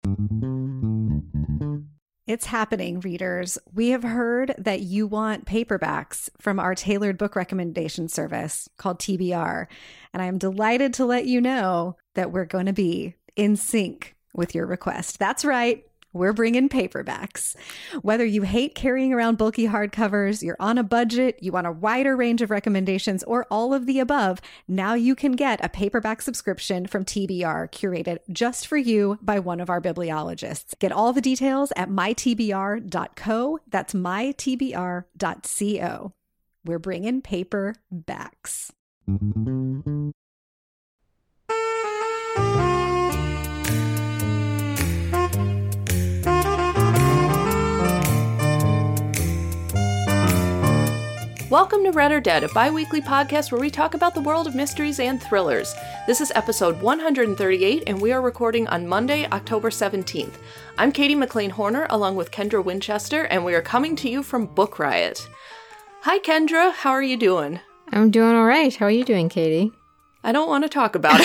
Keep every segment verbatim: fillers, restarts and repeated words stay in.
It's happening, readers. We have heard that you want paperbacks from our tailored book recommendation service called T B R. And I am delighted to let you know that we're going to be in sync with your request. That's right. We're bringing paperbacks. Whether you hate carrying around bulky hardcovers, you're on a budget, you want a wider range of recommendations, or all of the above, now you can get a paperback subscription from T B R curated just for you by one of our bibliologists. Get all the details at my t b r dot co. That's my t b r dot co. We're bringing paperbacks. Welcome to Read or Dead, a bi-weekly podcast where we talk about the world of mysteries and thrillers. This is episode one hundred thirty-eight, and we are recording on Monday, October seventeenth. I'm Katie McLean Horner, along with Kendra Winchester, and we are coming to you from Book Riot. Hi, Kendra. How are you doing? I'm doing all right. How are you doing, Katie? I don't want to talk about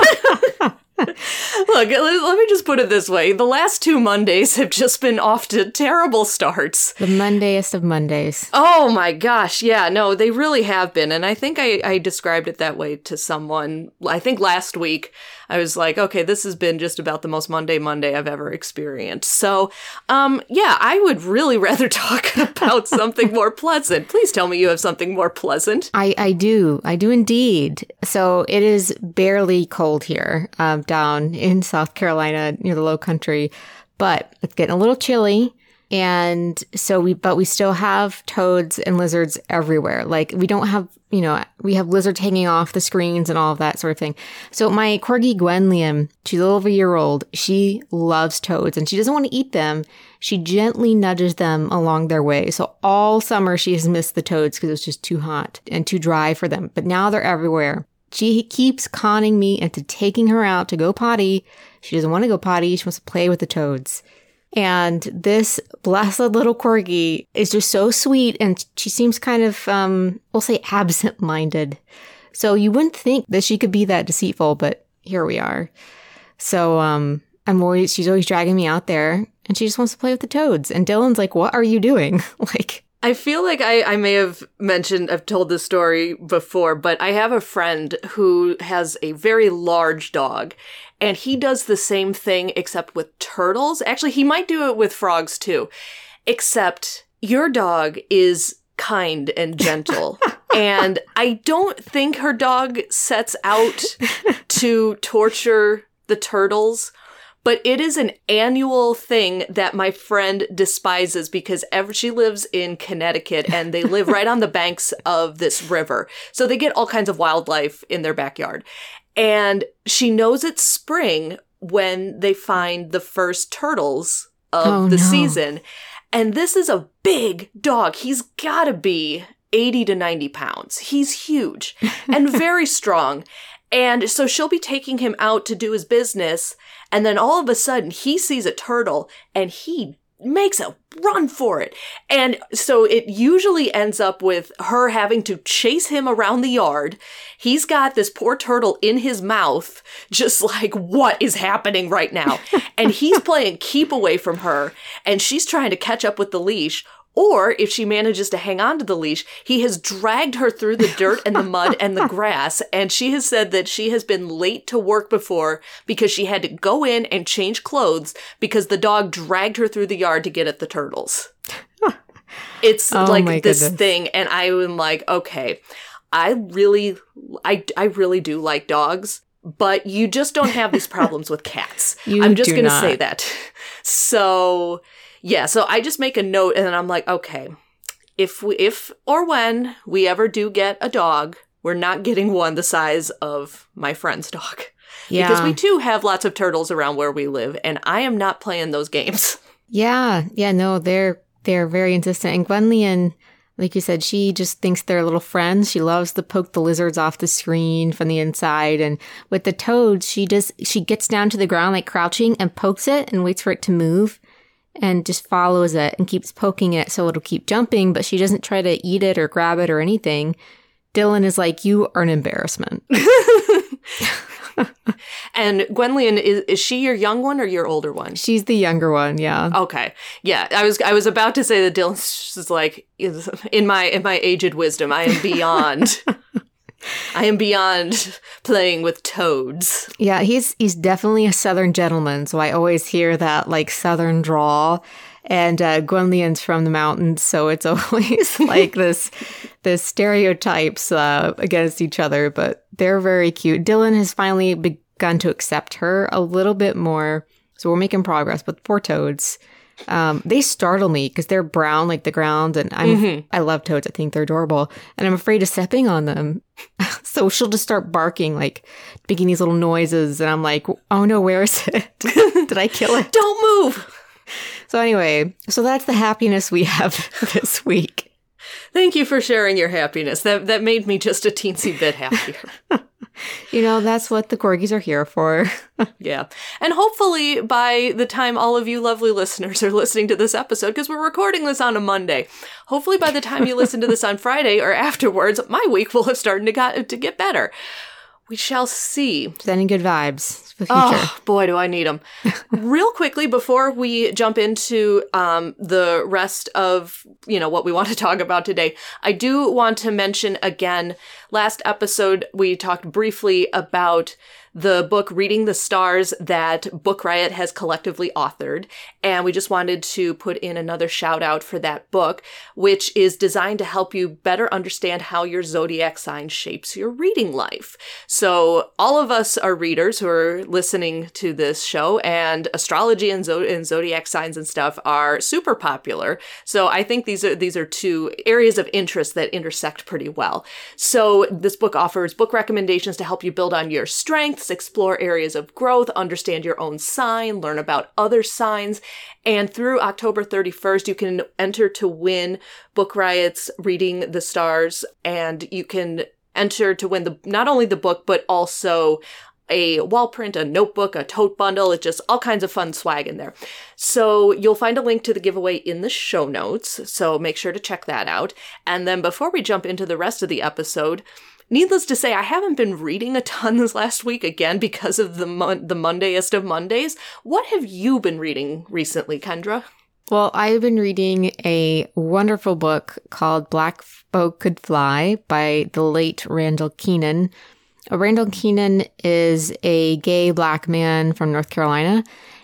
it. Look, let me just put it this way. The last two Mondays have just been off to terrible starts. The Mondayest of Mondays. Oh my gosh, yeah, no, they really have been. And I think I, I described it that way to someone. I think last week I was like, okay, this has been just about the most Monday Monday I've ever experienced. So, um, yeah, I would really rather talk about something more pleasant. Please tell me you have something more pleasant. I, I do. I do indeed. So it is barely cold here, um, down in South Carolina near the Low Country, but it's getting a little chilly. And so we, but we still have toads and lizards everywhere. Like we don't have, you know, we have lizards hanging off the screens and all of that sort of thing. So my corgi Gwenliam, she's a little over a year old. She loves toads and she doesn't want to eat them. She gently nudges them along their way. So all summer she has missed the toads because it was just too hot and too dry for them. But now they're everywhere. She keeps conning me into taking her out to go potty. She doesn't want to go potty. She wants to play with the toads. And this blessed little corgi is just so sweet, and she seems kind of, um, we'll say, absent-minded. So you wouldn't think that she could be that deceitful, but here we are. So um, I'm always, she's always dragging me out there, and she just wants to play with the toads. And Dylan's like, "What are you doing?" Like, I feel like I, I may have mentioned, I've told this story before, but I have a friend who has a very large dog, and he does the same thing except with turtles. Actually, he might do it with frogs too, except your dog is kind and gentle. And I don't think her dog sets out to torture the turtles. But it is an annual thing that my friend despises because ever, she lives in Connecticut and they live right on the banks of this river. So they get all kinds of wildlife in their backyard. And she knows it's spring when they find the first turtles of oh, the no. season. And this is a big dog. He's got to be eighty to ninety pounds. He's huge and very strong. And so she'll be taking him out to do his business. And then all of a sudden he sees a turtle and he makes a run for it. And so it usually ends up with her having to chase him around the yard. He's got this poor turtle in his mouth, just like, what is happening right now? And he's playing keep away from her. And she's trying to catch up with the leash. Or if she manages to hang on to the leash, he has dragged her through the dirt and the mud and the grass. And she has said that she has been late to work before because she had to go in and change clothes because the dog dragged her through the yard to get at the turtles. It's oh like this goodness. thing. And I am like, okay, I really, I, I really do like dogs, but you just don't have these problems with cats. You I'm just do going to not. say that. So... yeah, so I just make a note and then I'm like, okay, if we, if or when we ever do get a dog, we're not getting one the size of my friend's dog. Yeah. Because we too have lots of turtles around where we live and I am not playing those games. Yeah. Yeah, no, they're they're very insistent. And Gwenlian, like you said, she just thinks they're little friends. She loves to poke the lizards off the screen from the inside. And with the toads, she just she gets down to the ground like crouching and pokes it and waits for it to move. And just follows it and keeps poking it so it'll keep jumping, but she doesn't try to eat it or grab it or anything. Dylan is like, "You are an embarrassment." And Gwenllian, is, is she your young one or your older one? She's the younger one, yeah. Okay. Yeah, I was I was about to say that Dylan's just like, in my in my aged wisdom, I am beyond I am beyond playing with toads. Yeah, he's he's definitely a Southern gentleman, so I always hear that like Southern drawl. And uh, Gwenllian's from the mountains, so it's always like this, this stereotypes uh, against each other. But they're very cute. Dylan has finally begun to accept her a little bit more, so we're making progress. But poor toads, um, they startle me because they're brown like the ground, and I'm mm-hmm. I love toads. I think they're adorable, and I'm afraid of stepping on them. So she'll just start barking, like making these little noises, and I'm like, oh no, where is it? Did I kill it? Don't move. So anyway, so that's the happiness we have this week. Thank you for sharing your happiness. That that made me just a teensy bit happier. You know, that's what the corgis are here for. Yeah. And hopefully by the time all of you lovely listeners are listening to this episode, because we're recording this on a Monday, hopefully by the time you listen to this on Friday or afterwards, my week will have started to, got, to get better. We shall see. Sending good vibes for the future. Oh, boy, do I need them. Real quickly, before we jump into um, the rest of, you know, what we want to talk about today, I do want to mention again, last episode, we talked briefly about the book Reading the Stars that Book Riot has collectively authored. And we just wanted to put in another shout out for that book, which is designed to help you better understand how your zodiac sign shapes your reading life. So all of us are readers who are listening to this show, and astrology and, zo- and zodiac signs and stuff are super popular. So I think these are these are two areas of interest that intersect pretty well. So this book offers book recommendations to help you build on your strengths, explore areas of growth, understand your own sign, learn about other signs. And through October thirty-first, you can enter to win Book Riot's Reading the Stars, and you can enter to win the not only the book, but also a wall print, a notebook, a tote bundle. It's just all kinds of fun swag in there. So you'll find a link to the giveaway in the show notes. So make sure to check that out. And then before we jump into the rest of the episode, needless to say, I haven't been reading a ton this last week, again, because of the mon- the Mondayest of Mondays. What have you been reading recently, Kendra? Well, I've been reading a wonderful book called Black Folk Could Fly by the late Randall Keenan. Randall Keenan is a gay Black man from North Carolina,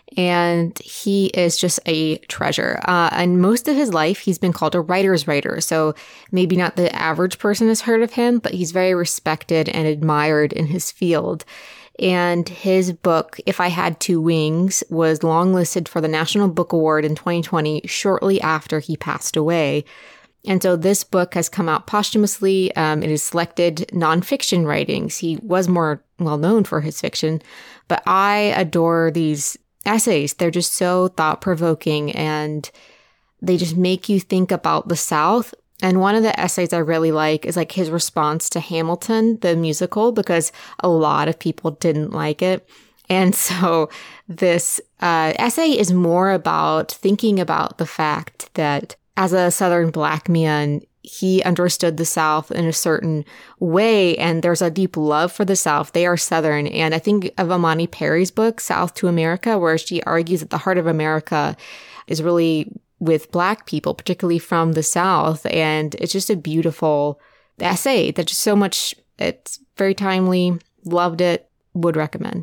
and he is just a treasure. Uh, and most of his life, he's been called a writer's writer. So maybe not the average person has heard of him, but he's very respected and admired in his field. And his book, If I Had Two Wings, was longlisted for the National Book Award in twenty twenty, shortly after he passed away. And so this book has come out posthumously. Um, it is selected nonfiction writings. He was more well known for his fiction, but I adore these essays. They're just so thought-provoking, and they just make you think about the South. And one of the essays I really like is like his response to Hamilton, the musical, because a lot of people didn't like it. And so this uh, essay is more about thinking about the fact that as a Southern Black man, he understood the South in a certain way, and there's a deep love for the South. They are Southern. And I think of Amani Perry's book, South to America, where she argues that the heart of America is really with Black people, particularly from the South. And it's just a beautiful essay that just so much, it's very timely, loved it, would recommend.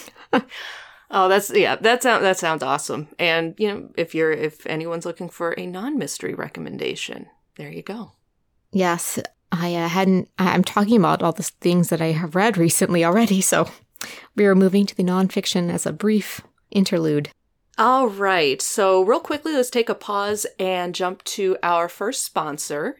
Oh, that's, yeah, that sounds, that sounds awesome. And, you know, if you're, if anyone's looking for a non-mystery recommendation, there you go. Yes, I uh, hadn't, I'm talking about all the things that I have read recently already. So we are moving to the nonfiction as a brief interlude. All right. So real quickly, let's take a pause and jump to our first sponsor.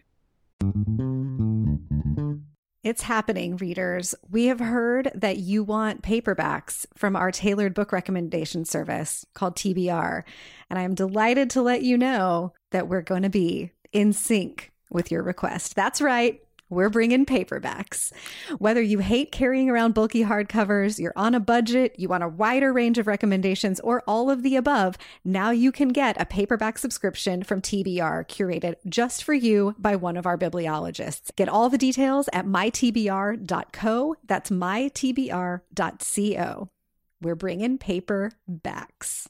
It's happening, readers. We have heard that you want paperbacks from our tailored book recommendation service called T B R. And I'm delighted to let you know that we're going to be in sync with your request. That's right. we're bringing paperbacks. Whether you hate carrying around bulky hardcovers, you're on a budget, you want a wider range of recommendations, or all of the above, now you can get a paperback subscription from T B R, curated just for you by one of our bibliologists. Get all the details at my t b r dot co. That's my t b r dot co. We're bringing paperbacks.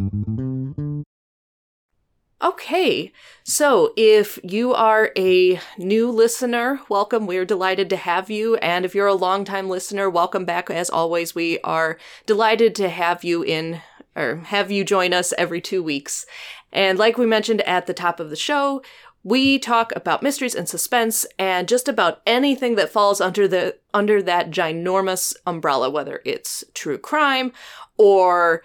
Okay, so if you are a new listener, welcome. We're delighted to have you. And if you're a longtime listener, welcome back. As always, we are delighted to have you in, or have you join us every two weeks. And like we mentioned at the top of the show, we talk about mysteries and suspense and just about anything that falls under the under that ginormous umbrella, whether it's true crime or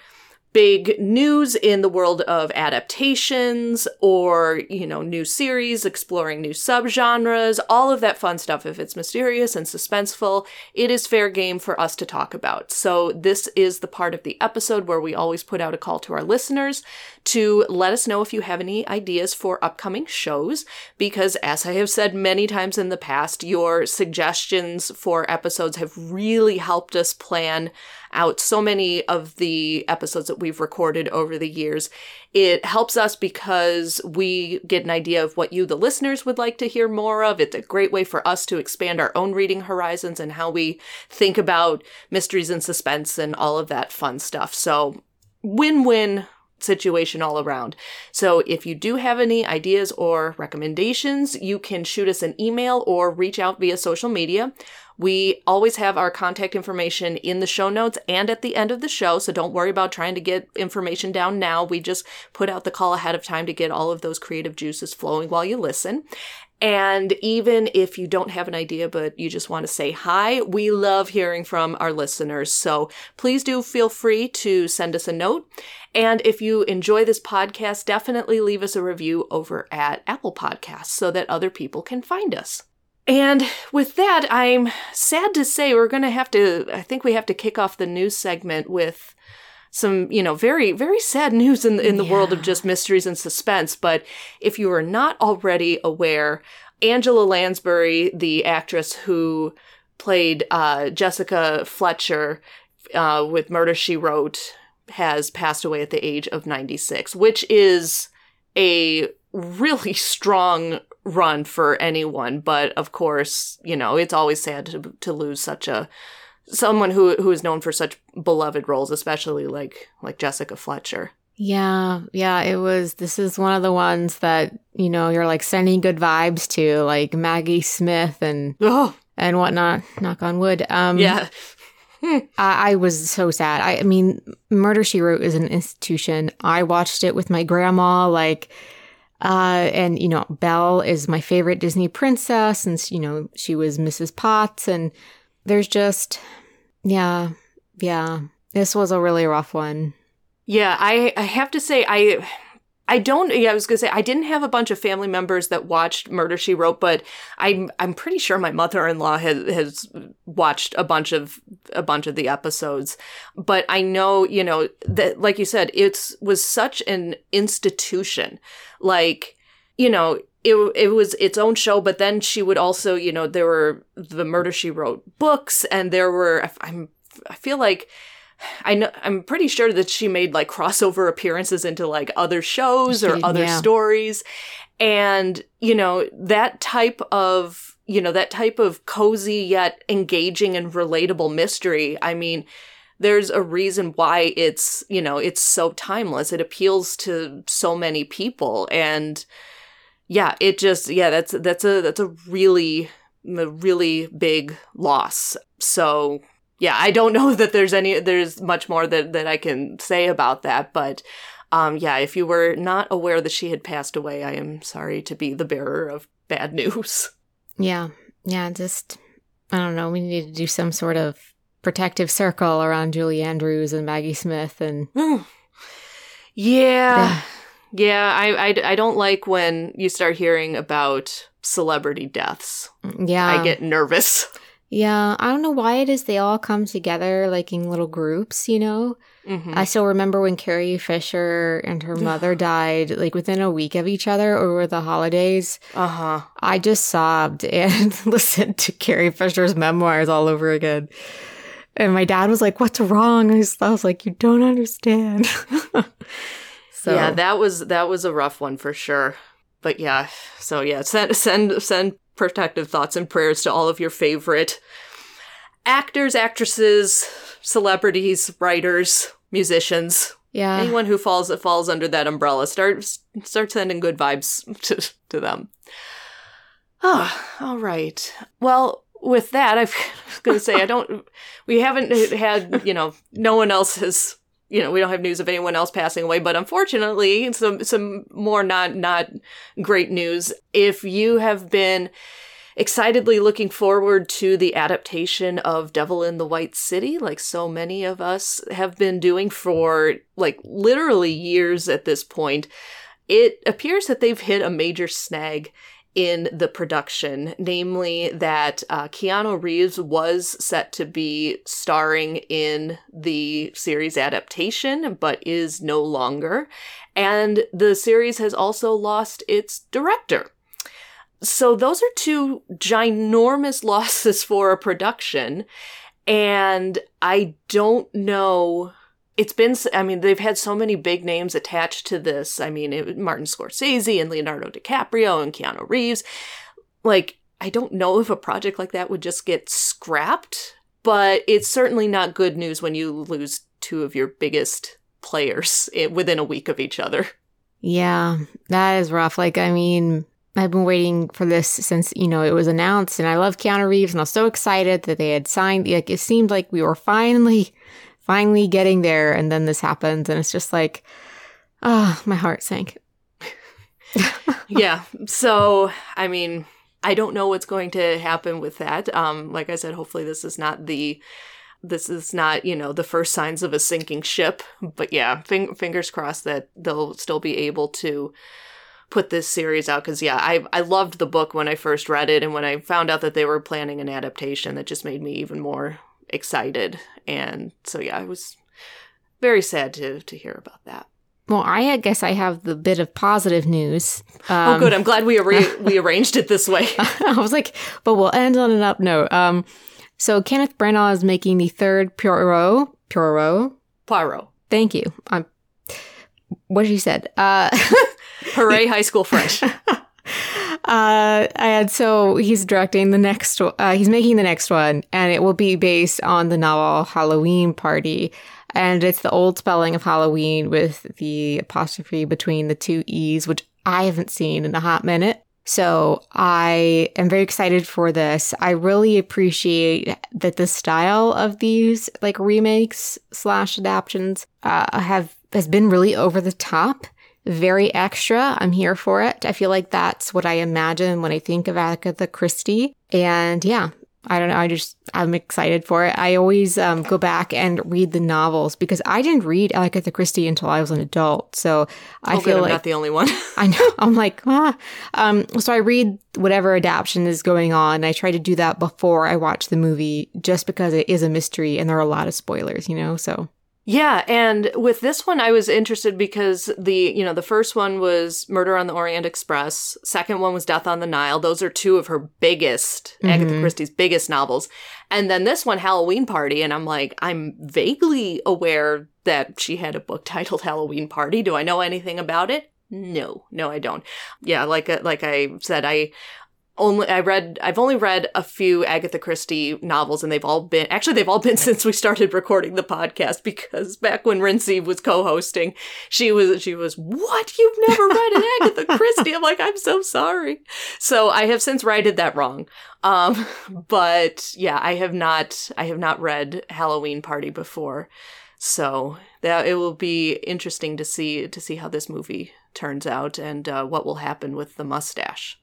big news in the world of adaptations or, you know, new series, exploring new subgenres, all of that fun stuff. If it's mysterious and suspenseful, it is fair game for us to talk about. So this is the part of the episode where we always put out a call to our listeners to let us know if you have any ideas for upcoming shows, because as I have said many times in the past, your suggestions for episodes have really helped us plan out so many of the episodes that we've recorded over the years. It helps us because we get an idea of what you, the listeners, would like to hear more of. It's a great way for us to expand our own reading horizons and how we think about mysteries and suspense and all of that fun stuff. So win-win situation all around. So if you do have any ideas or recommendations, you can shoot us an email or reach out via social media. We always have our contact information in the show notes and at the end of the show, so don't worry about trying to get information down now. We just put out the call ahead of time to get all of those creative juices flowing while you listen. And even if you don't have an idea, but you just want to say hi, we love hearing from our listeners. So please do feel free to send us a note. And if you enjoy this podcast, definitely leave us a review over at Apple Podcasts so that other people can find us. And with that, I'm sad to say we're going to have to, I think we have to kick off the news segment with some, you know, very, very sad news in, in the yeah. world of just mysteries and suspense. But if you are not already aware, Angela Lansbury, the actress who played uh, Jessica Fletcher uh, with Murder, She Wrote, has passed away at the age of ninety-six, which is a really strong run for anyone. But of course, you know, it's always sad to, to lose such a someone who who is known for such beloved roles, especially like like Jessica Fletcher. Yeah, yeah, it was, this is one of the ones that, you know, you're like sending good vibes to, like Maggie Smith and oh. and whatnot, knock on wood. Um, yeah. I, I was so sad. I, I mean, Murder, She Wrote is an institution. I watched it with my grandma, like, uh, and, you know, Belle is my favorite Disney princess, and, you know, she was Missus Potts, and there's just, yeah, yeah, this was a really rough one. Yeah, I, I have to say, I I don't, yeah, I was going to say, I didn't have a bunch of family members that watched Murder, She Wrote, but I'm I'm pretty sure my mother-in-law has, has watched a bunch of a bunch of the episodes. But I know, you know, that, like you said, it was such an institution. Like, you know, It it was its own show, but then she would also, you know, there were the Murder, She Wrote books, and there were, I'm, I feel like, I know, I'm pretty sure that she made like crossover appearances into like other shows or other yeah. stories. And, you know, that type of, you know, that type of cozy yet engaging and relatable mystery, I mean, there's a reason why it's, you know, it's so timeless. It appeals to so many people. And yeah, it just, yeah, that's, that's a, that's a really, a really big loss. So yeah, I don't know that there's any, there's much more that, that I can say about that. But um, yeah, if you were not aware that she had passed away, I am sorry to be the bearer of bad news. Yeah. Yeah. Just, I don't know. We need to do some sort of protective circle around Julie Andrews and Maggie Smith. And yeah. yeah. Yeah, I, I, I don't like when you start hearing about celebrity deaths. Yeah. I get nervous. Yeah, I don't know why it is they all come together like in little groups, you know? Mm-hmm. I still remember when Carrie Fisher and her mother died, like within a week of each other over the holidays. Uh-huh. I just sobbed and listened to Carrie Fisher's memoirs all over again. And my dad was like, what's wrong? I was, I was like, you don't understand. So yeah, that was that was a rough one for sure. But yeah, so yeah, send send send protective thoughts and prayers to all of your favorite actors, actresses, celebrities, writers, musicians. Yeah. Anyone who falls that falls under that umbrella. Start start sending good vibes to, to them. Oh, all right. Well, with that, I was going to say, I don't, we haven't had, you know, no one else has, you know, we don't have news of anyone else passing away, but unfortunately, some, some more not, not great news. If you have been excitedly looking forward to the adaptation of Devil in the White City, like so many of us have been doing for, like, literally years at this point, it appears that they've hit a major snag in the production, namely that uh, Keanu Reeves was set to be starring in the series adaptation, but is no longer. And the series has also lost its director. So those are two ginormous losses for a production. And I don't know... It's been, I mean, they've had so many big names attached to this. I mean, it, Martin Scorsese and Leonardo DiCaprio and Keanu Reeves. Like, I don't know if a project like that would just get scrapped, but it's certainly not good news when you lose two of your biggest players within a week of each other. Yeah, that is rough. Like, I mean, I've been waiting for this since, you know, it was announced, and I love Keanu Reeves, and I was so excited that they had signed. Like, it seemed like we were finally... Finally getting there, and then this happens, and it's just like, ah, oh, my heart sank. Yeah, so, I mean, I don't know what's going to happen with that. Um, like I said, hopefully this is not the, this is not, you know, the first signs of a sinking ship. But yeah, fing- fingers crossed that they'll still be able to put this series out. Because yeah, I I loved the book when I first read it, and when I found out that they were planning an adaptation, that just made me even more excited. And so yeah, I was very sad to to hear about that. Well, I guess I have the bit of positive news. Um, oh, good. I'm glad we ar- we arranged it this way. I was like, but we'll end on an up note. Um, so Kenneth Branagh is making the third Poirot. Poirot. Poirot. Thank you. Um, what she said. Uh, Hooray, high school French. Uh, and so he's directing the next, uh, he's making the next one, and it will be based on the novel Halloween Party. And it's the old spelling of Halloween with the apostrophe between the two E's, which I haven't seen in a hot minute. So I am very excited for this. I really appreciate that the style of these like remakes slash adaptions, uh, have, has been really over the top. Very extra. I'm here for it. I feel like that's what I imagine when I think of Agatha Christie. And yeah, I don't know. I just, I'm excited for it. I always um, go back and read the novels because I didn't read Agatha Christie until I was an adult. So I oh, feel good, like I'm not the only one. I know. I'm like, ah. Um, so I read whatever adaptation is going on. I try to do that before I watch the movie just because it is a mystery and there are a lot of spoilers, you know, so. Yeah, and with this one, I was interested because the, you know, the first one was Murder on the Orient Express. Second one was Death on the Nile. Those are two of her biggest, mm-hmm. Agatha Christie's biggest novels. And then this one, Halloween Party, and I'm like, I'm vaguely aware that she had a book titled Halloween Party. Do I know anything about it? No, no, I don't. Yeah, like like I said, I only I read I've only read a few Agatha Christie novels, and they've all been actually they've all been since we started recording the podcast, because back when Rincey was co-hosting, she was she was what you've never read an Agatha Christie? I'm like, I'm so sorry. So I have since righted that wrong. Um, but yeah, I have not I have not read Halloween Party before, so that it will be interesting to see to see how this movie turns out and uh, what will happen with the mustache.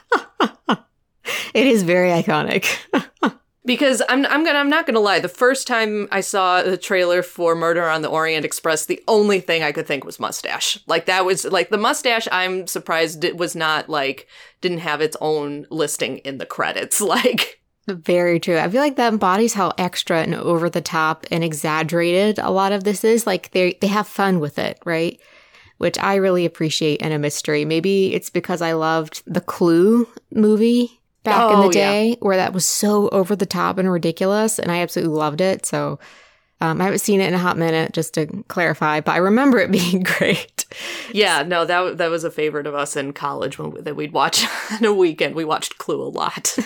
It is very iconic. Because I'm I'm gonna I'm not gonna lie, the first time I saw the trailer for Murder on the Orient Express, the only thing I could think was mustache. Like that was like the mustache. I'm surprised it was not like didn't have its own listing in the credits. Like Very true. I feel like that embodies how extra and over the top and exaggerated a lot of this is. Like they they have fun with it, right? Which I really appreciate in a mystery. Maybe it's because I loved the Clue movie back oh, in the day yeah. where that was so over the top and ridiculous, and I absolutely loved it. So um, I haven't seen it in a hot minute, just to clarify, but I remember it being great. Yeah, no, that that was a favorite of us in college when we, that we'd watch on a weekend. We watched Clue a lot.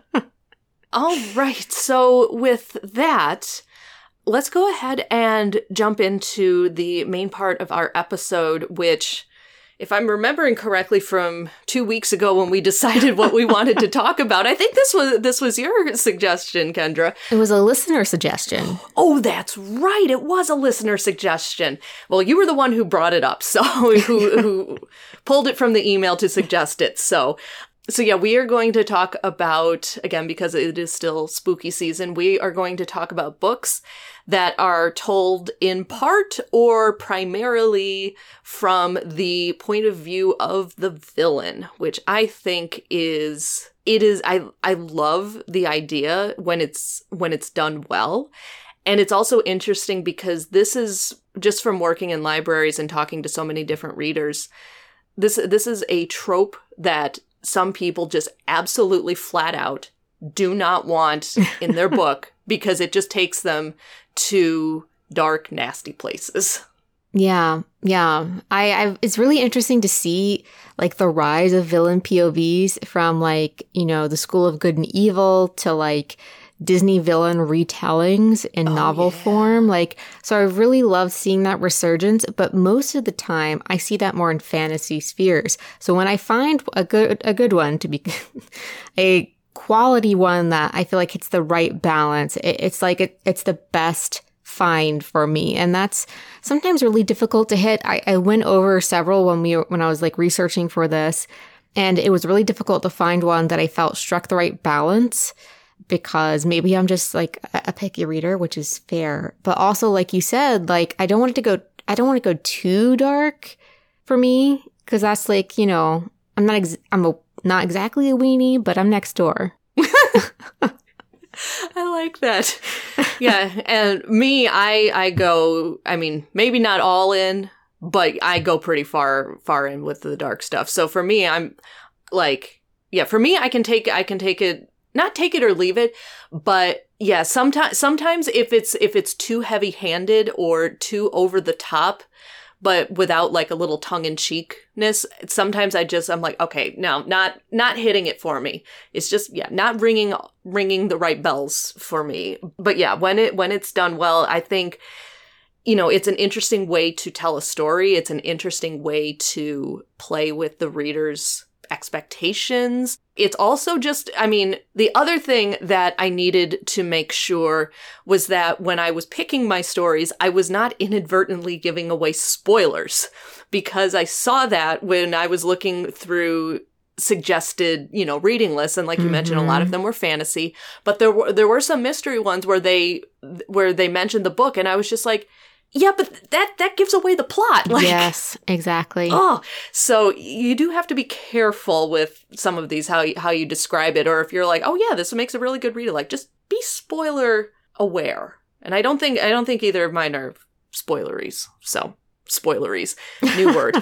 All right, so with that, let's go ahead and jump into the main part of our episode, which, if I'm remembering correctly from two weeks ago when we decided what we wanted to talk about, I think this was this was your suggestion, Kendra. It was a listener suggestion. Oh, that's right. It was a listener suggestion. Well, you were the one who brought it up, so who, who pulled it from the email to suggest it. So So yeah, we are going to talk about, again, because it is still spooky season, we are going to talk about books that are told in part or primarily from the point of view of the villain, which I think is, it is, I, I love the idea when it's, when it's done well. And it's also interesting because this is just from working in libraries and talking to so many different readers. This, this is a trope that some people just absolutely flat out do not want in their book because it just takes them to dark, nasty places. Yeah, yeah. I, I it's really interesting to see like the rise of villain P O Vs from like, you know, the School of Good and Evil to like Disney villain retellings in oh, novel yeah. form. Like, so I really love seeing that resurgence, but most of the time I see that more in fantasy spheres. So when I find a good, a good one to be a quality one that I feel like hits the right balance, it, it's like, it, it's the best find for me. And that's sometimes really difficult to hit. I, I went over several when we, when I was like researching for this, and it was really difficult to find one that I felt struck the right balance. Because maybe I'm just like a picky reader, which is fair. But also, like you said, like I don't want it to go, I don't want to go too dark for me. Cause that's like, you know, I'm not, ex- I'm a, not exactly a weenie, but I'm next door. I like that. Yeah. And me, I, I go, I mean, maybe not all in, but I go pretty far, far in with the dark stuff. So for me, I'm like, yeah, for me, I can take, I can take it. Not take it or leave it, but yeah, sometimes sometimes if it's if it's too heavy-handed or too over the top, but without like a little tongue-in-cheekness, sometimes I just I'm like, okay, no, not not hitting it for me. It's just yeah, not ringing ringing the right bells for me. But yeah, when it when it's done well, I think you know, it's an interesting way to tell a story. It's an interesting way to play with the reader's expectations. It's also just, I mean, the other thing that I needed to make sure was that when I was picking my stories, I was not inadvertently giving away spoilers, because I saw that when I was looking through suggested, you know, reading lists, and like you mm-hmm. mentioned, a lot of them were fantasy, but there were there were some mystery ones where they where they mentioned the book, and I was just like, yeah, but that that gives away the plot. Like, yes, exactly. Oh, so you do have to be careful with some of these, how you, how you describe it, or if you're like, oh yeah, this makes a really good reader. Like, just be spoiler aware. And I don't think I don't think either of mine are spoileries. So spoileries, new word.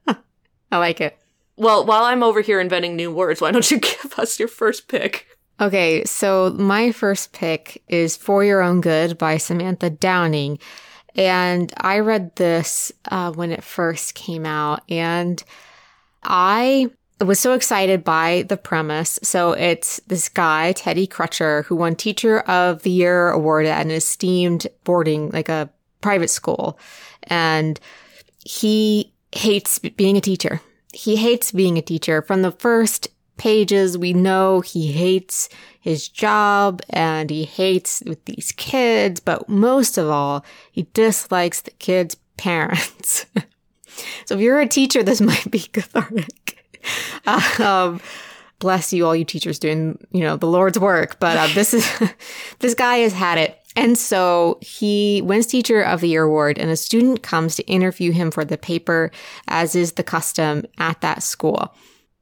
I like it. Well, while I'm over here inventing new words, why don't you give us your first pick? Okay, so my first pick is For Your Own Good by Samantha Downing. And I read this uh, when it first came out, and I was so excited by the premise. So it's this guy, Teddy Crutcher, who won Teacher of the Year award at an esteemed boarding, like a private school. And he hates being a teacher. He hates being a teacher. From the first pages, we know he hates his job and he hates with these kids, but most of all, he dislikes the kids' parents. So if you're a teacher, this might be cathartic. Um, bless you, all you teachers doing, you know, the Lord's work. But uh, this is this guy has had it. And so he wins Teacher of the Year award, and a student comes to interview him for the paper, as is the custom at that school.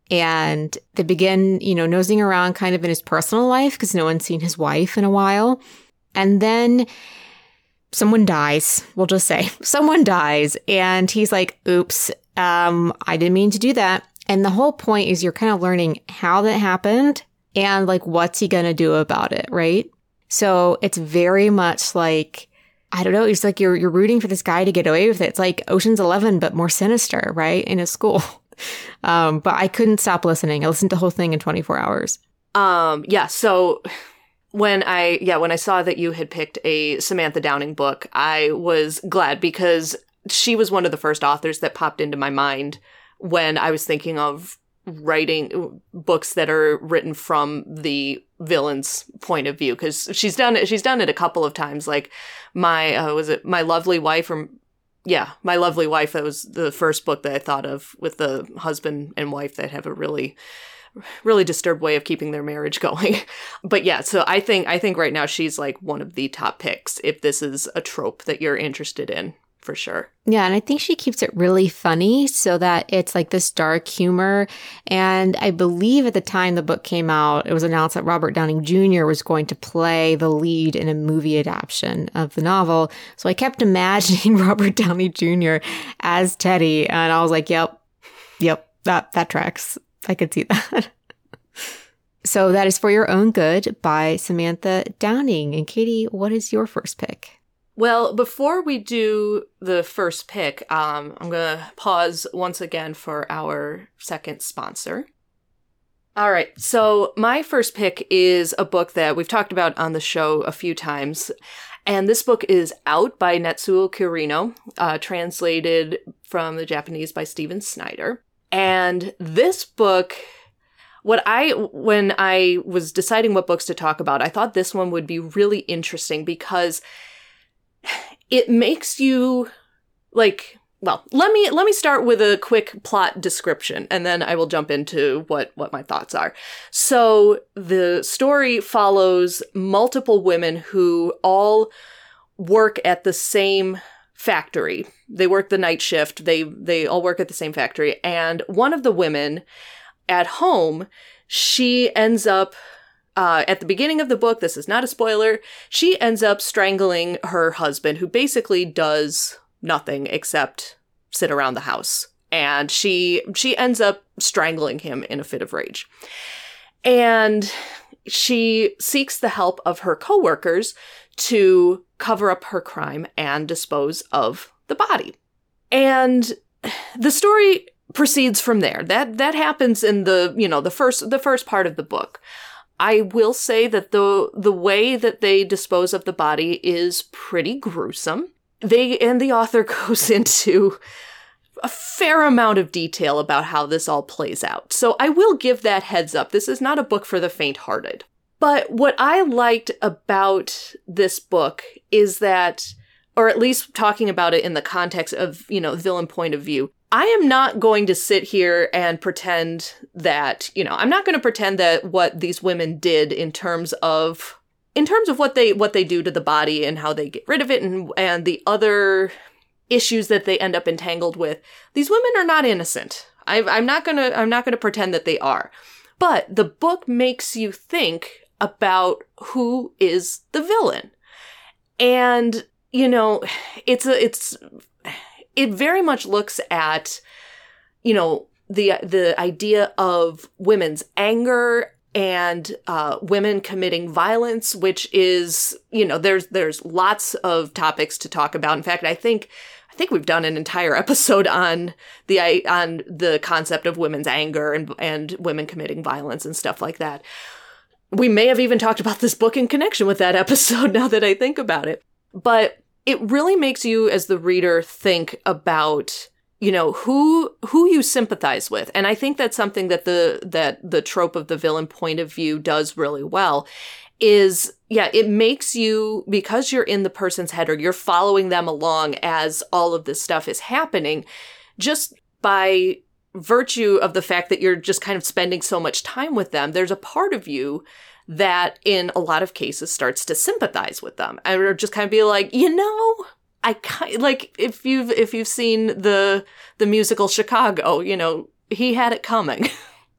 And they begin, you know, nosing around kind of in his personal life because no one's seen his wife in a while. And then someone dies. We'll just say someone dies. And he's like, oops, um, I didn't mean to do that. And the whole point is you're kind of learning how that happened and like, what's he going to do about it? Right. So it's very much like, I don't know. It's like you're, you're rooting for this guy to get away with it. It's like Ocean's Eleven, but more sinister, right? In a school. Um, but I couldn't stop listening. I listened to the whole thing in twenty-four hours. Um, yeah. So when I, yeah, when I saw that you had picked a Samantha Downing book, I was glad because she was one of the first authors that popped into my mind when I was thinking of writing books that are written from the villain's point of view. Cause she's done it, she's done it a couple of times. Like my, uh, was it My Lovely Wife or Yeah, My Lovely Wife, that was the first book that I thought of with the husband and wife that have a really, really disturbed way of keeping their marriage going. But yeah, so I think I think right now she's like one of the top picks if this is a trope that you're interested in, for sure. Yeah, and I think she keeps it really funny so that it's like this dark humor. And I believe at the time the book came out, it was announced that Robert Downing Junior was going to play the lead in a movie adaptation of the novel. So I kept imagining Robert Downey Junior as Teddy. And I was like, yep, yep, that, that tracks. I could see that. So that is For Your Own Good by Samantha Downing. And Katie, what is your first pick? Well, before we do the first pick, um, I'm going to pause once again for our second sponsor. All right, so my first pick is a book that we've talked about on the show a few times, and this book is Out by Netsuo Kirino, uh, translated from the Japanese by Stephen Snyder. And this book, what I, when I was deciding what books to talk about, I thought this one would be really interesting because it makes you like, well, let me let me start with a quick plot description and then I will jump into what what my thoughts are. So the story follows multiple women who all work at the same factory. They work the night shift. They they all work at the same factory. And one of the women at home, she ends up Uh, at the beginning of the book, this is not a spoiler, she ends up strangling her husband, who basically does nothing except sit around the house. And she she ends up strangling him in a fit of rage. And she seeks the help of her coworkers to cover up her crime and dispose of the body. And the story proceeds from there. That that happens in the, you know, the first the first part of the book. I will say that the the way that they dispose of the body is pretty gruesome. They and the author goes into a fair amount of detail about how this all plays out. So I will give that heads up. This is not a book for the faint-hearted. But what I liked about this book is that, or at least talking about it in the context of, you know, villain point of view, I am not going to sit here and pretend that, you know, I'm not going to pretend that what these women did in terms of, in terms of what they, what they do to the body and how they get rid of it and, and the other issues that they end up entangled with. These women are not innocent. I, I'm not going to, I'm not going to pretend that they are. But the book makes you think about who is the villain. And, you know, it's a, it's, it very much looks at, you know, the the idea of women's anger and uh, women committing violence, which is, you know, there's there's lots of topics to talk about. In fact, I think I think we've done an entire episode on the on the concept of women's anger and and women committing violence and stuff like that. We may have even talked about this book in connection with that episode now that I think about it. But it really makes you as the reader think about, you know, who who you sympathize with. And I think that's something that the that the trope of the villain point of view does really well is, yeah, it makes you, because you're in the person's head or you're following them along as all of this stuff is happening, just by virtue of the fact that you're just kind of spending so much time with them, there's a part of you that in a lot of cases starts to sympathize with them and just kind of be like, you know, I kind like if you've if you've seen the the musical Chicago, you know, he had it coming.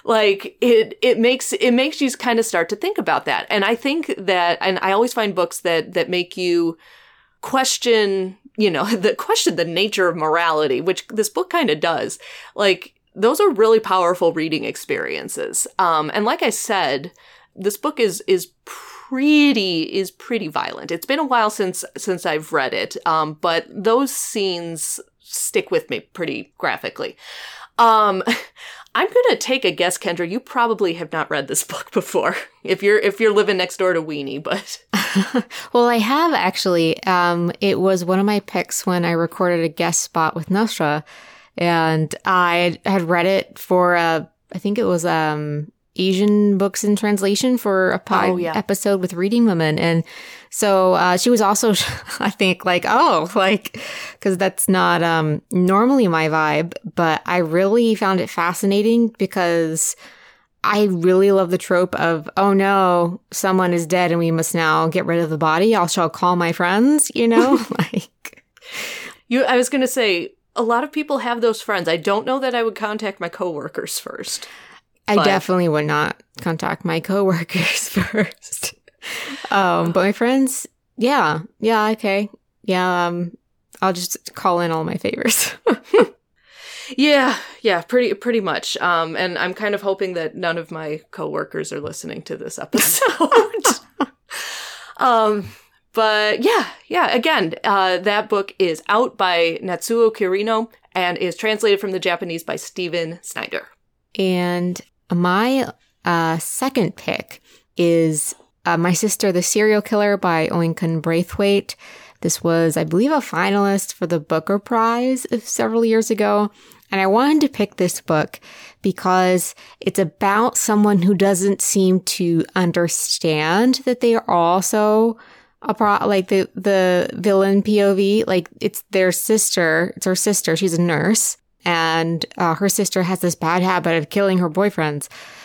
Like it, it makes, it makes you kind of start to think about that. And I think that, and I always find books that, that make you question, you know, the question the nature of morality, which this book kind of does. Like, those are really powerful reading experiences. Um, and like I said, this book is, is pretty, is pretty violent. It's been a while since, since I've read it. Um, but those scenes stick with me pretty graphically. Um, I'm going to take a guess, Kendra. You probably have not read this book before if you're, if you're living next door to Weenie, but. Well, I have actually. Um, it was one of my picks when I recorded a guest spot with Nostra, and I had read it for a, I think it was um Asian Books in Translation for a pod oh, yeah. episode with Reading Women. And so uh, she was also, I think, like, oh, like, because that's not um, normally my vibe, but I really found it fascinating because I really love the trope of, oh no, someone is dead and we must now get rid of the body. I shall call my friends, you know? like, you. I was going to say, a lot of people have those friends. I don't know that I would contact my coworkers first. I but. definitely would not contact my coworkers first. um, but my friends, yeah, yeah, okay. Yeah, um, I'll just call in all my favors. Yeah, yeah, pretty pretty much. Um, and I'm kind of hoping that none of my coworkers are listening to this episode. um, but yeah, yeah, again, uh, that book is out by Natsuo Kirino and is translated from the Japanese by Stephen Snyder. And my uh, second pick is uh, My Sister, the Serial Killer by Oinkun Braithwaite. This was, I believe, a finalist for the Booker Prize several years ago. And I wanted to pick this book because it's about someone who doesn't seem to understand that they are also a pro- like the, the villain P O V. Like, it's their sister. It's her sister. She's a nurse. And uh, her sister has this bad habit of killing her boyfriends.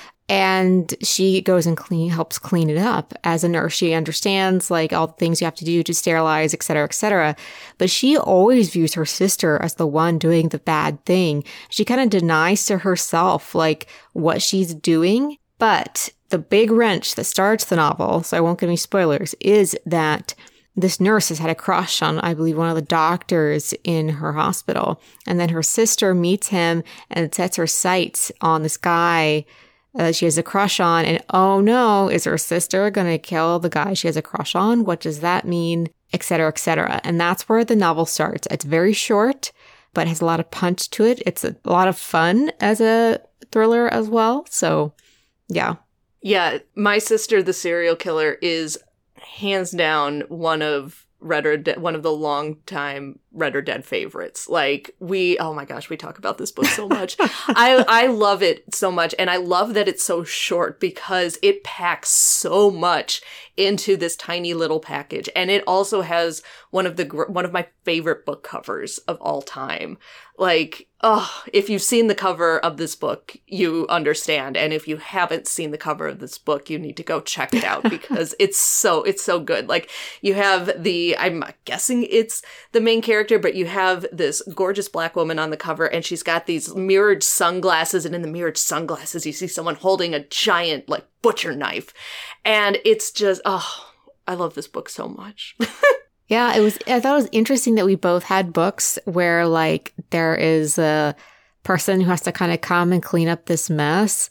And she goes and clean, helps clean it up. As a nurse, she understands like all the things you have to do to sterilize, et cetera, et cetera. But she always views her sister as the one doing the bad thing. She kind of denies to herself like what she's doing. But the big wrench that starts the novel, so I won't give any spoilers, is that this nurse has had a crush on, I believe, one of the doctors in her hospital. And then her sister meets him and sets her sights on this guy Uh, she has a crush on, and oh no, is her sister going to kill the guy she has a crush on? What does that mean? Et cetera, et cetera. And that's where the novel starts. It's very short, but has a lot of punch to it. It's a lot of fun as a thriller as well. So, yeah. Yeah, My Sister, the Serial Killer is hands down one of Red or De- one of the long time Red or Dead favorites. Like we, oh my gosh, we talk about this book so much. I I love it so much, and I love that it's so short because it packs so much into this tiny little package, and it also has one of the gr- one of my favorite book covers of all time. Like, oh, if you've seen the cover of this book, you understand, and if you haven't seen the cover of this book, you need to go check it out because it's so it's so good. Like you have the, I'm guessing it's the main character, but you have this gorgeous black woman on the cover, and she's got these mirrored sunglasses, and in the mirrored sunglasses, you see someone holding a giant like butcher knife, and it's just, oh, I love this book so much. Yeah, it was, I thought it was interesting that we both had books where like there is a person who has to kind of come and clean up this mess,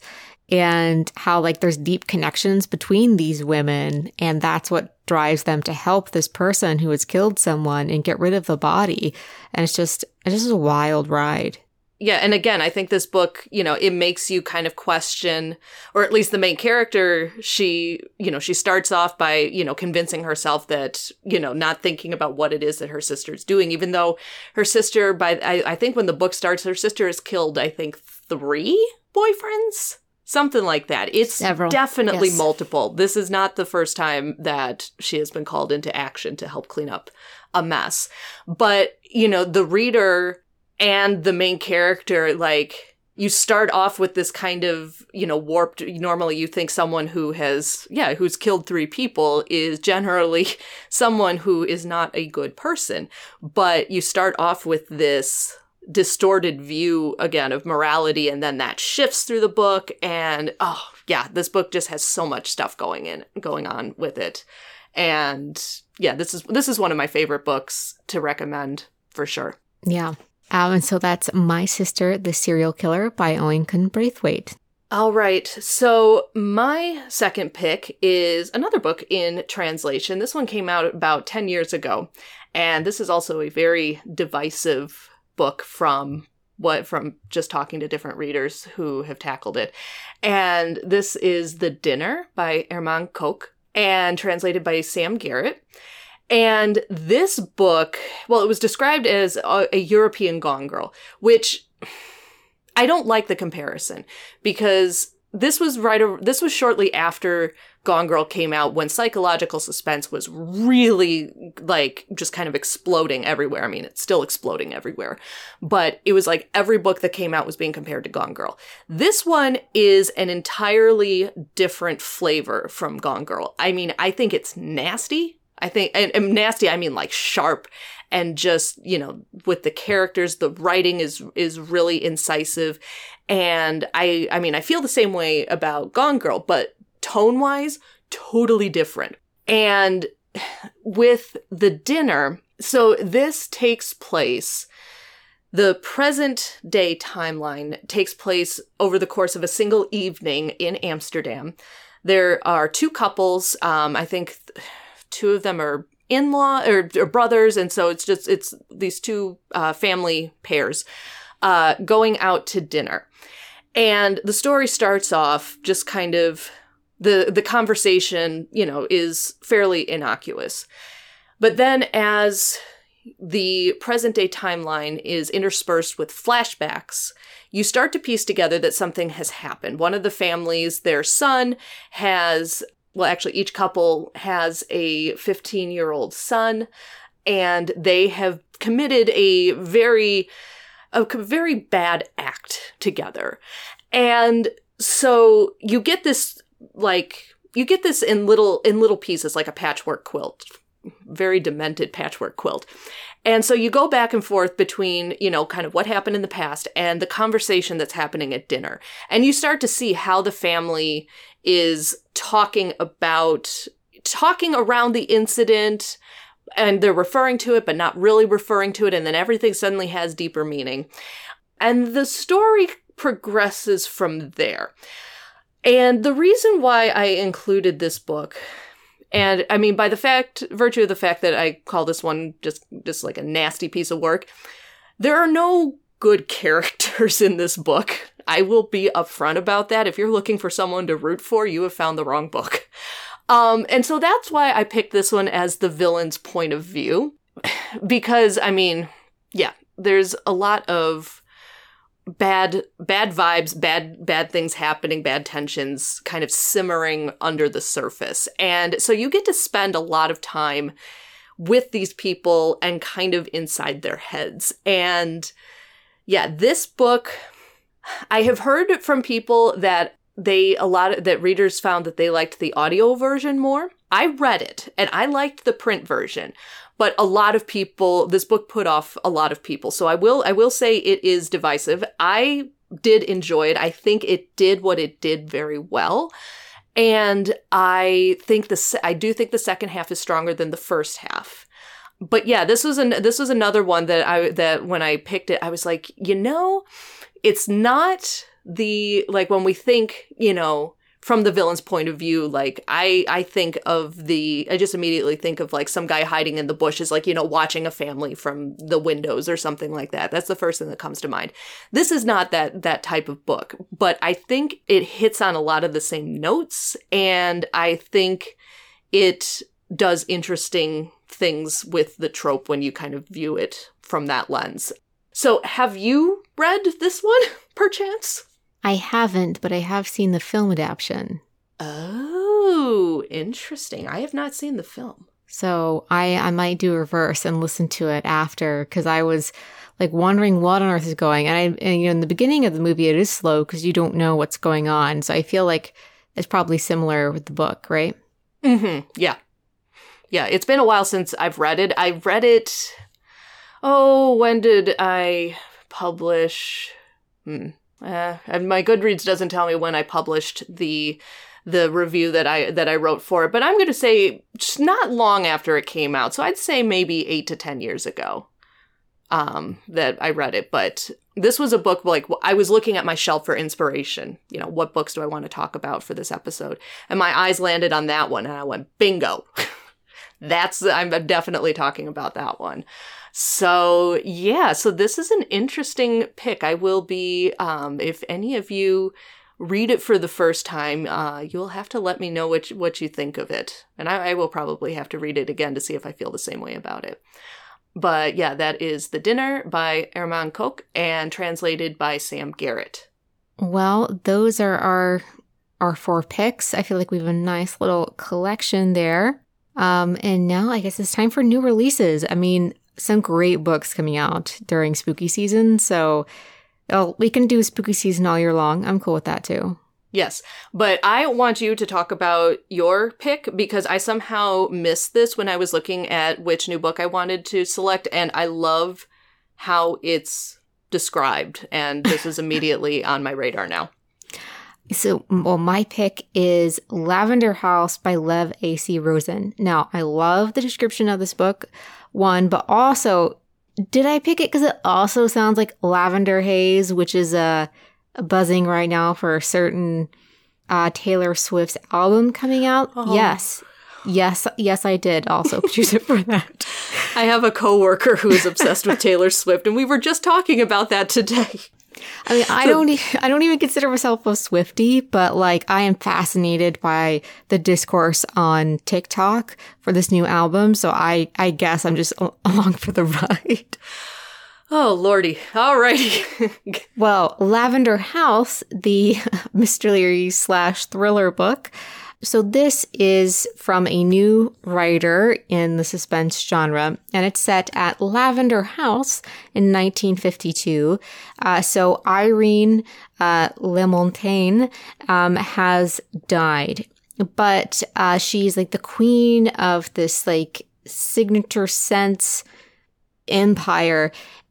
and how like there's deep connections between these women, and that's what drives them to help this person who has killed someone and get rid of the body. And it's just, it's just a wild ride. Yeah, and again, I think this book, you know, it makes you kind of question, or at least the main character, she, you know, she starts off by, you know, convincing herself that, you know, not thinking about what it is that her sister's doing, even though her sister, by, I, I think when the book starts, her sister has killed, I think, three boyfriends? Something like that. It's Several. definitely Yes. multiple. This is not the first time that she has been called into action to help clean up a mess. But, you know, the reader and the main character, like, you start off with this kind of, you know, warped, normally you think someone who has, yeah, who's killed three people is generally someone who is not a good person. But you start off with this distorted view again of morality, and then that shifts through the book. And oh yeah, this book just has so much stuff going in going on with it. And yeah, this is this is one of my favorite books to recommend for sure. Yeah. Um, and so that's My Sister, the Serial Killer by Owain Braithwaite. All right. So my second pick is another book in translation. This one came out about ten years ago. And this is also a very divisive book from what from just talking to different readers who have tackled it. And this is The Dinner by Herman Koch and translated by Sam Garrett. And this book, well, it was described as a, a European Gone Girl, which I don't like the comparison because this was right. This was shortly after Gone Girl came out, when psychological suspense was really like just kind of exploding everywhere. I mean, it's still exploding everywhere, but it was like every book that came out was being compared to Gone Girl. This one is an entirely different flavor from Gone Girl. I mean, I think it's nasty. I think, and, and nasty, I mean like sharp and just, you know, with the characters, the writing is, is really incisive. And I, I mean, I feel the same way about Gone Girl, but tone-wise, totally different. And with The Dinner, so this takes place, the present day timeline takes place over the course of a single evening in Amsterdam. There are two couples, um, I think th- two of them are in-law or, or brothers, and so it's just, it's these two uh, family pairs uh, going out to dinner. And the story starts off just kind of, the the conversation, you know, is fairly innocuous. But then as the present day timeline is interspersed with flashbacks, you start to piece together that something has happened. One of the families, their son has, well, actually each couple has a fifteen-year-old son, and they have committed a very, a very bad act together. And so you get this, like, you get this in little, in little pieces, like a patchwork quilt, very demented patchwork quilt. And so you go back and forth between, you know, kind of what happened in the past and the conversation that's happening at dinner. And you start to see how the family is talking about, talking around the incident, and they're referring to it, but not really referring to it. And then everything suddenly has deeper meaning. And the story progresses from there. And the reason why I included this book, and I mean, by the fact, virtue of the fact that I call this one just, just like a nasty piece of work, there are no good characters in this book. I will be upfront about that. If you're looking for someone to root for, you have found the wrong book. Um, and so that's why I picked this one as the villain's point of view. Because, I mean, yeah, there's a lot of bad, bad vibes, bad, bad things happening, bad tensions kind of simmering under the surface. And so you get to spend a lot of time with these people and kind of inside their heads. And yeah, this book, I have heard from people that they, a lot of, that readers found that they liked the audio version more. I read it and I liked the print version. But a lot of people, this book put off a lot of people. So I will, I will say it is divisive. I did enjoy it. I think it did what it did very well. And I think the, I do think the second half is stronger than the first half. But yeah, this was an, this was another one that I, that when I picked it, I was like, you know, it's not the, like when we think, you know, from the villain's point of view, like I, I think of the, I just immediately think of like some guy hiding in the bushes, like, you know, watching a family from the windows or something like that. That's the first thing that comes to mind. This is not that, that type of book, but I think it hits on a lot of the same notes. And I think it does interesting things with the trope when you kind of view it from that lens. So have you read this one, perchance? I haven't, but I have seen the film adaptation. Oh, interesting. I have not seen the film. So I, I might do reverse and listen to it after, because I was like wondering what on earth is going. And, I, and you know, in the beginning of the movie, it is slow because you don't know what's going on. So I feel like it's probably similar with the book, right? Mm-hmm. Yeah. Yeah, it's been a while since I've read it. I read it, oh, when did I publish? Hmm. Uh, and my Goodreads doesn't tell me when I published the the review that I that I wrote for it, but I'm going to say just not long after it came out. So I'd say maybe eight to ten years ago um, that I read it. But this was a book, like, I was looking at my shelf for inspiration. You know, what books do I want to talk about for this episode? And my eyes landed on that one, and I went, bingo. That's, I'm definitely talking about that one. So, yeah, so this is an interesting pick. I will be, um, if any of you read it for the first time, uh, you'll have to let me know what, what you think of it. And I, I will probably have to read it again to see if I feel the same way about it. But yeah, that is The Dinner by Herman Koch and translated by Sam Garrett. Well, those are our, our four picks. I feel like we have a nice little collection there. Um, and now I guess it's time for new releases. I mean, some great books coming out during spooky season. So oh, we can do spooky season all year long. I'm cool with that too. Yes, but I want you to talk about your pick because I somehow missed this when I was looking at which new book I wanted to select. And I love how it's described. And this is immediately on my radar now. So, well, my pick is Lavender House by Lev A C Rosen. Now, I love the description of this book, one, but also, did I pick it because it also sounds like Lavender Haze, which is a, a buzzing right now for a certain uh, Taylor Swift's album coming out? Oh. Yes. Yes, yes, I did also choose it for that. I have a coworker who is obsessed with Taylor Swift, and we were just talking about that today. I mean, I don't, I don't even consider myself a Swiftie, but like I am fascinated by the discourse on TikTok for this new album. So I, I guess I'm just along for the ride. Oh, Lordy. All righty. Well, Lavender House, the mystery slash thriller book. So this is from a new writer in the suspense genre, and it's set at Lavender House in nineteen fifty-two. Uh, so Irene uh, Lemontaine um, has died, but uh, she's like the queen of this like signature sense empire,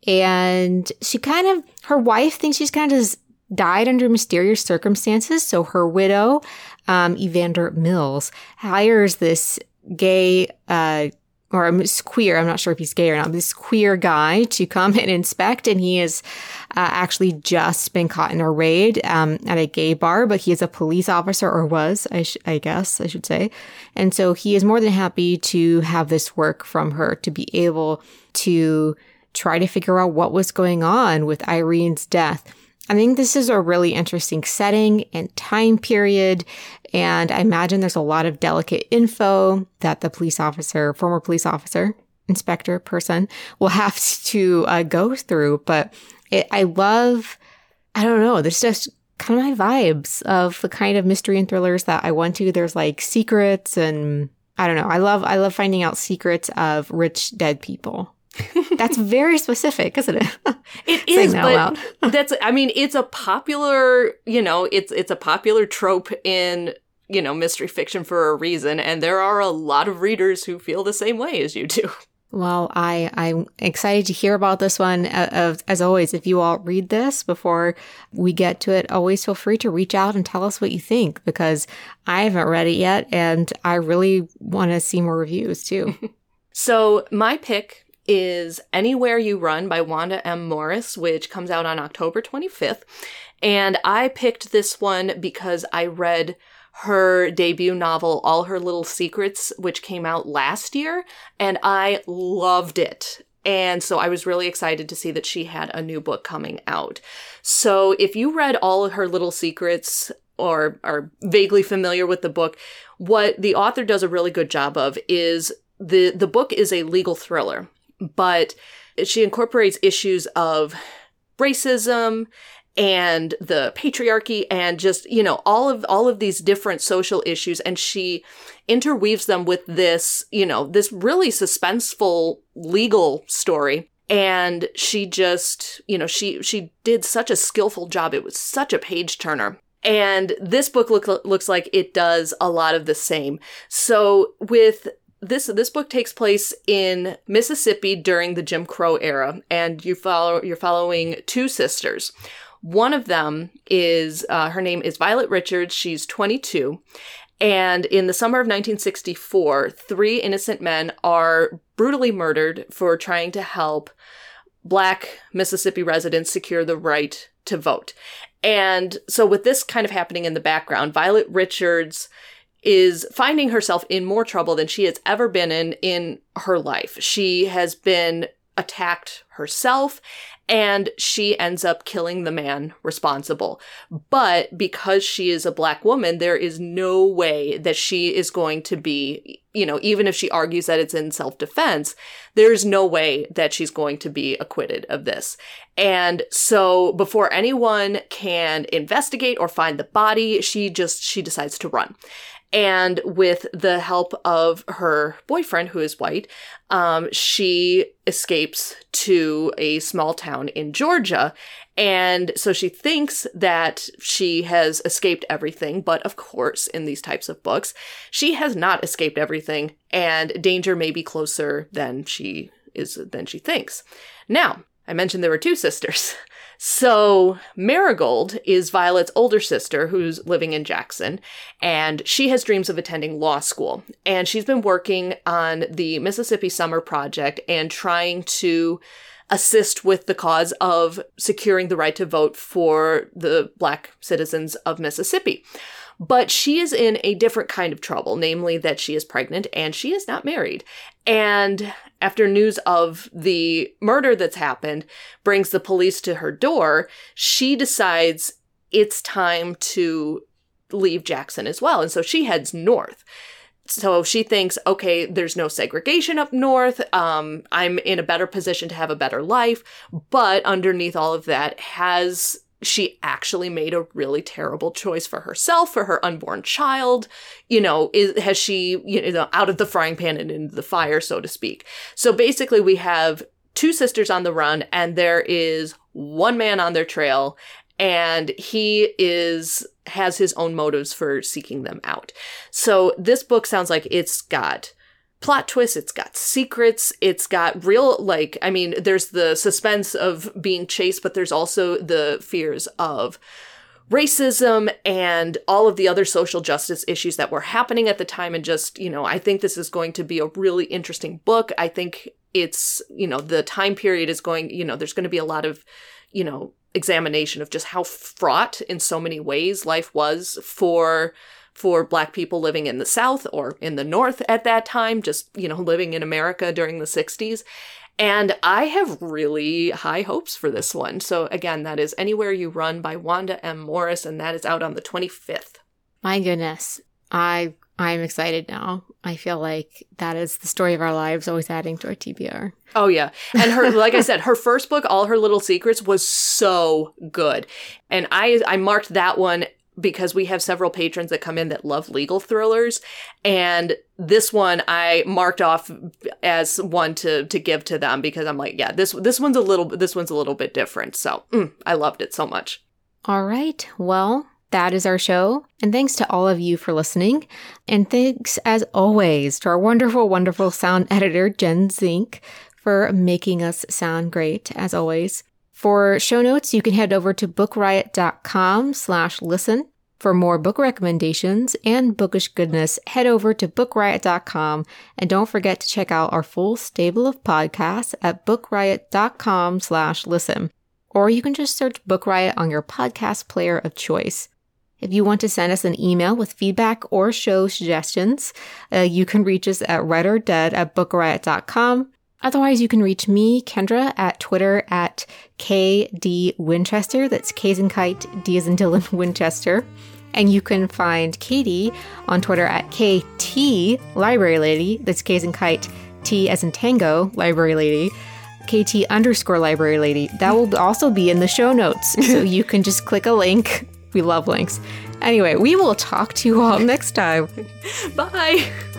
and she kind of, her wife thinks she's kind of just died under mysterious circumstances. So her widow, um, Evander Mills, hires this gay, uh, or queer, I'm not sure if he's gay or not, but this queer guy to come and inspect. And he has uh, actually just been caught in a raid um, at a gay bar, but he is a police officer, or was, I, sh- I guess I should say. And so he is more than happy to have this work from her to be able to try to figure out what was going on with Irene's death. I think this is a really interesting setting and time period, and I imagine there's a lot of delicate info that the police officer, former police officer, inspector person will have to uh, go through. But it, I love, I don't know, there's just kind of my vibes of the kind of mystery and thrillers that I want to. There's like secrets and I don't know. I love, I love finding out secrets of rich dead people. That's very specific, isn't it? It is, but that's, I mean, it's a popular, you know, it's it's a popular trope in, you know, mystery fiction for a reason, and there are a lot of readers who feel the same way as you do. Well, I, I'm excited to hear about this one. Uh, as always, if you all read this before we get to it, always feel free to reach out and tell us what you think, because I haven't read it yet, and I really want to see more reviews, too. So my pick is Anywhere You Run by Wanda M. Morris, which comes out on October twenty-fifth. And I picked this one because I read her debut novel, All Her Little Secrets, which came out last year, and I loved it. And so I was really excited to see that she had a new book coming out. So if you read All of Her Little Secrets or are vaguely familiar with the book, what the author does a really good job of is the, the book is a legal thriller, but she incorporates issues of racism and the patriarchy and just, you know, all of all of these different social issues, and she interweaves them with this, you know, this really suspenseful legal story. And she just, you know, she she did such a skillful job. It was such a page turner. And this book look, looks like it does a lot of the same. So with this this book takes place in Mississippi during the Jim Crow era, and you follow you're following two sisters. One of them is uh, her name is Violet Richards. She's twenty-two, and in the summer of nineteen sixty-four, three innocent men are brutally murdered for trying to help Black Mississippi residents secure the right to vote. And so with this kind of happening in the background, Violet Richards is finding herself in more trouble than she has ever been in in her life. She has been attacked herself, and she ends up killing the man responsible. But because she is a Black woman, there is no way that she is going to be, you know, even if she argues that it's in self-defense, there's no way that she's going to be acquitted of this. And so before anyone can investigate or find the body, she just, she decides to run. And with the help of her boyfriend, who is white, um, she escapes to a small town in Georgia. And so she thinks that she has escaped everything. But of course, in these types of books, she has not escaped everything. And danger may be closer than she is, than she thinks. Now, I mentioned there were two sisters. So Marigold is Violet's older sister who's living in Jackson, and she has dreams of attending law school. And she's been working on the Mississippi Summer Project and trying to assist with the cause of securing the right to vote for the Black citizens of Mississippi. But she is in a different kind of trouble, namely that she is pregnant and she is not married. And after news of the murder that's happened brings the police to her door, she decides it's time to leave Jackson as well. And so she heads north. So she thinks, okay, there's no segregation up north. Um, I'm in a better position to have a better life. But underneath all of that, has she actually made a really terrible choice for herself, for her unborn child? You know, is, has she, you know, out of the frying pan and into the fire, so to speak? So basically we have two sisters on the run, and there is one man on their trail, and he is has his own motives for seeking them out. So this book sounds like it's got plot twists, it's got secrets, it's got real, like, I mean, there's the suspense of being chased, but there's also the fears of racism and all of the other social justice issues that were happening at the time. And just, you know, I think this is going to be a really interesting book. I think it's, you know, the time period is going, you know, there's going to be a lot of, you know, examination of just how fraught in so many ways life was for for Black people living in the South or in the North at that time, just, you know, living in America during the sixties. And I have really high hopes for this one. So again, that is Anywhere You Run by Wanda M. Morris, and that is out on the twenty-fifth. My goodness. I, I'm excited now. I feel like that is the story of our lives, always adding to our T B R. Oh, yeah. And her, like I said, her first book, All Her Little Secrets, was so good. And I, I marked that one because we have several patrons that come in that love legal thrillers. And this one I marked off as one to, to give to them because I'm like, yeah, this, this one's a little, this one's a little bit different. So mm, I loved it so much. All right. Well, that is our show. And thanks to all of you for listening. And thanks, as always, to our wonderful, wonderful sound editor, Jen Zink, for making us sound great, as always. For show notes, you can head over to bookriot.com slash listen. For more book recommendations and bookish goodness, head over to book riot dot com. And don't forget to check out our full stable of podcasts at bookriot.com slash listen. Or you can just search Book Riot on your podcast player of choice. If you want to send us an email with feedback or show suggestions, uh, you can reach us at writerdead at book riot dot com. Otherwise, you can reach me, Kendra, at Twitter at K D Winchester. That's K as in kite, D as in Dylan Winchester. And you can find Katie on Twitter at K T Library Lady. That's K as in kite, T as in Tango, Library Lady. K T underscore Library Lady. That will also be in the show notes. So you can just click a link. We love links. Anyway, we will talk to you all next time. Bye.